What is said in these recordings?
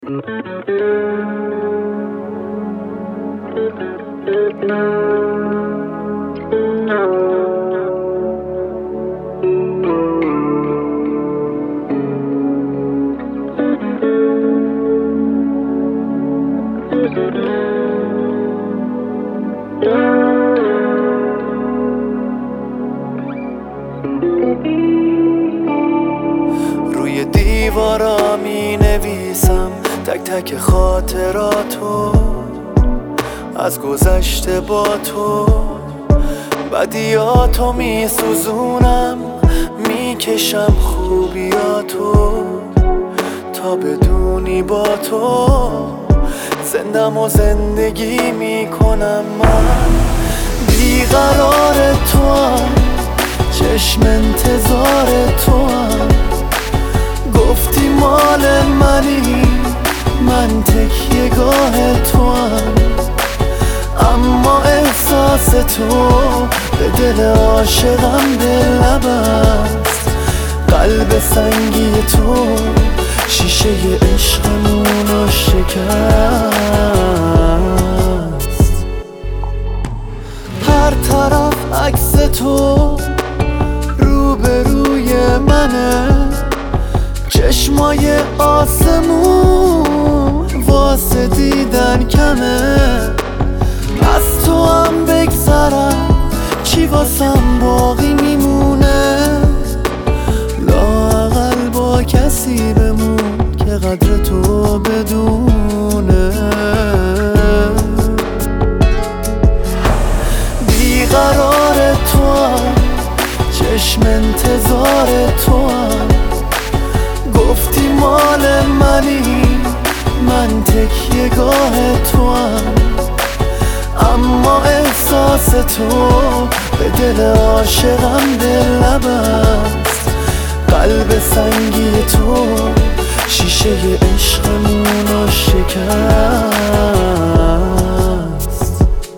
روی دیوارا می نویسم تک تک خاطراتو از گذشته با تو، بدیاتو می سوزونم، می کشم خوبیاتو تا بدونی با تو زندم و زندگی می کنم. من بیقرار تو هم، چشم انتظار تو هم، گفتی مال منی، من تکیه گاه تو هم، اما احساس تو به دل عاشقم دل نبست. قلب سنگی تو شیشه عشقمونو شکست. هر طرف عکس تو روبروی منه، چشمای آسمون واسه دیدن کمه. از تو هم بگذرم چی واسم باقی میمونه، لااقل با کسی بمون که قدر تو بدونه. بیقرار تو هم، چشم انتظار تو هم، گفتی مال منی، من تکیه گاه تو هم، اما احساس تو به دل عاشقم دل نبست. قلب سنگی تو شیشه عشقمونو شکست.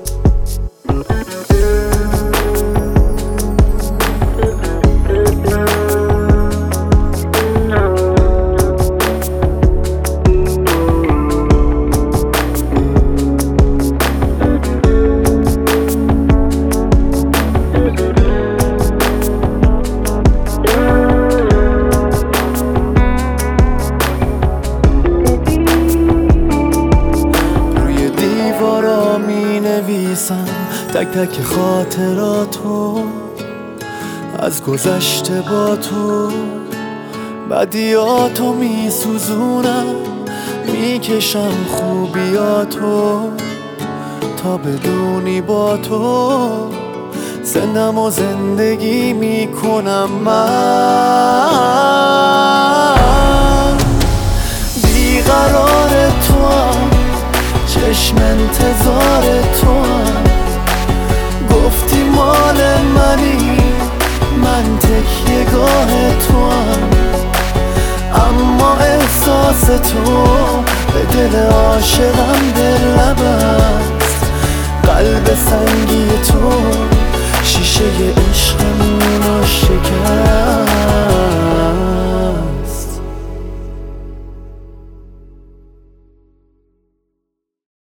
تک تک خاطراتو از گذشته با تو، بدیاتو می سوزونم، می کشم خوبیاتو تا بدونی با تو زندم و زندگی می کنم. من بیقرار تو هم، چشم انتظار تو هم، گفتی مال منی، من تکیه گاه تو هم، اما احساس تو به دل عاشقم دل نبست. قلب سنگی